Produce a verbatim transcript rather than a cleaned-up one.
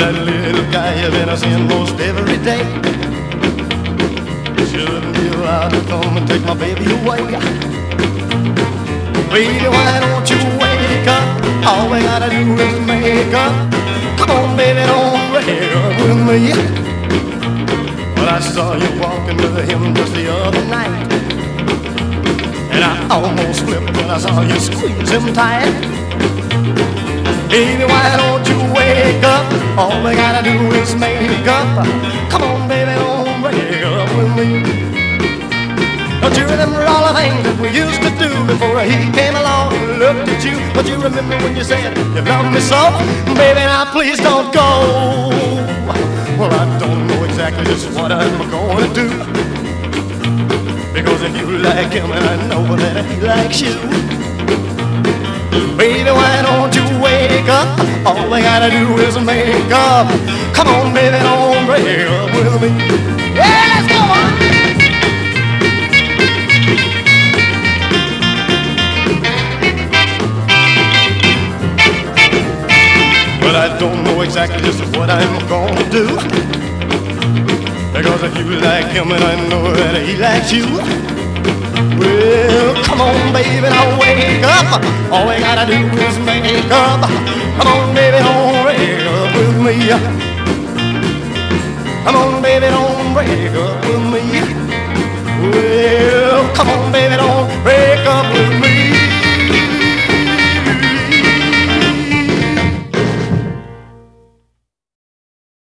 that little guy you've been seeing most every day. Shouldn't be allowed to come and take my baby away. Baby, why don't you wake up? All we gotta do is make up. Come on, baby, don't break up with me. Well, I saw you walking with him just the other night, and I almost flipped when I saw you squeeze him tight. Baby, why don't you wake up? All we gotta do is make up. Come on, baby, don't break up with me. Don't you remember all the things that we used to do before he came along and looked at you? But you remember when you said you loved me so? Baby, now please don't go. Well, I don't know exactly just what I'm gonna do, because if you like him and I know that he likes you, baby, why don't you wake up? All we gotta do is make up. Come on, baby, don't break up with me. Yeah, let's go on. But I don't know exactly just what I'm gonna do, because if you like him and I know that he likes you, well, come on, baby, now wake up. All we gotta do is make up. Come on, baby, don't break up with me. Come on, baby, don't break up with me. Well, come on, baby, don't